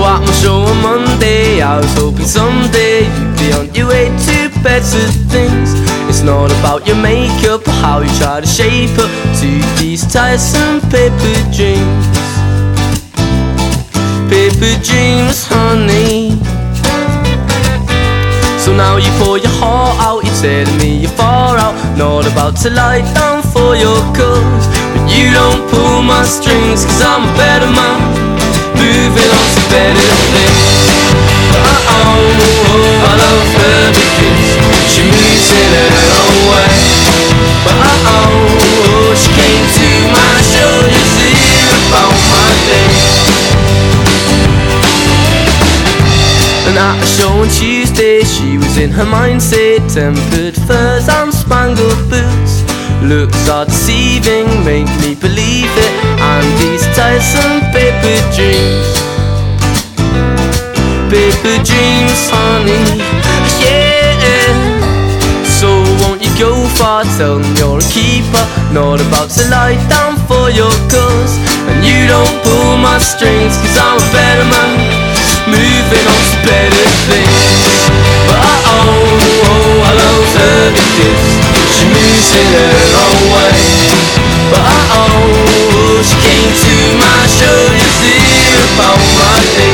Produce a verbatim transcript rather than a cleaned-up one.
So at my show on Monday, I was hoping someday you'd be on your way to better things. It's not about your makeup or how you try to shape up to these tiresome paper dreams. Paper dreams, honey. So now you pour your heart out, you're telling me you're far out, not about to lie down for your cause. But you don't pull my strings, cause I'm a better man, moving on to better things. Uh-oh, I love her because she moves in her own way. But uh-oh, she came to my show to hear about my day. And at a show on Tuesday, she was in her mindset, tempered furs and spangled boots. Looks are deceiving, make me believe it, and these tiresome paper dreams. Paper dreams, honey, yeah. So won't you go far, tell them you're a keeper, not about to lie down for your cause. And you don't pull my strings, cause I'm a better man, moving on to better things. But uh-oh, oh, I love her because she moves in her own way. But uh-oh, she came to my show to hear about my day.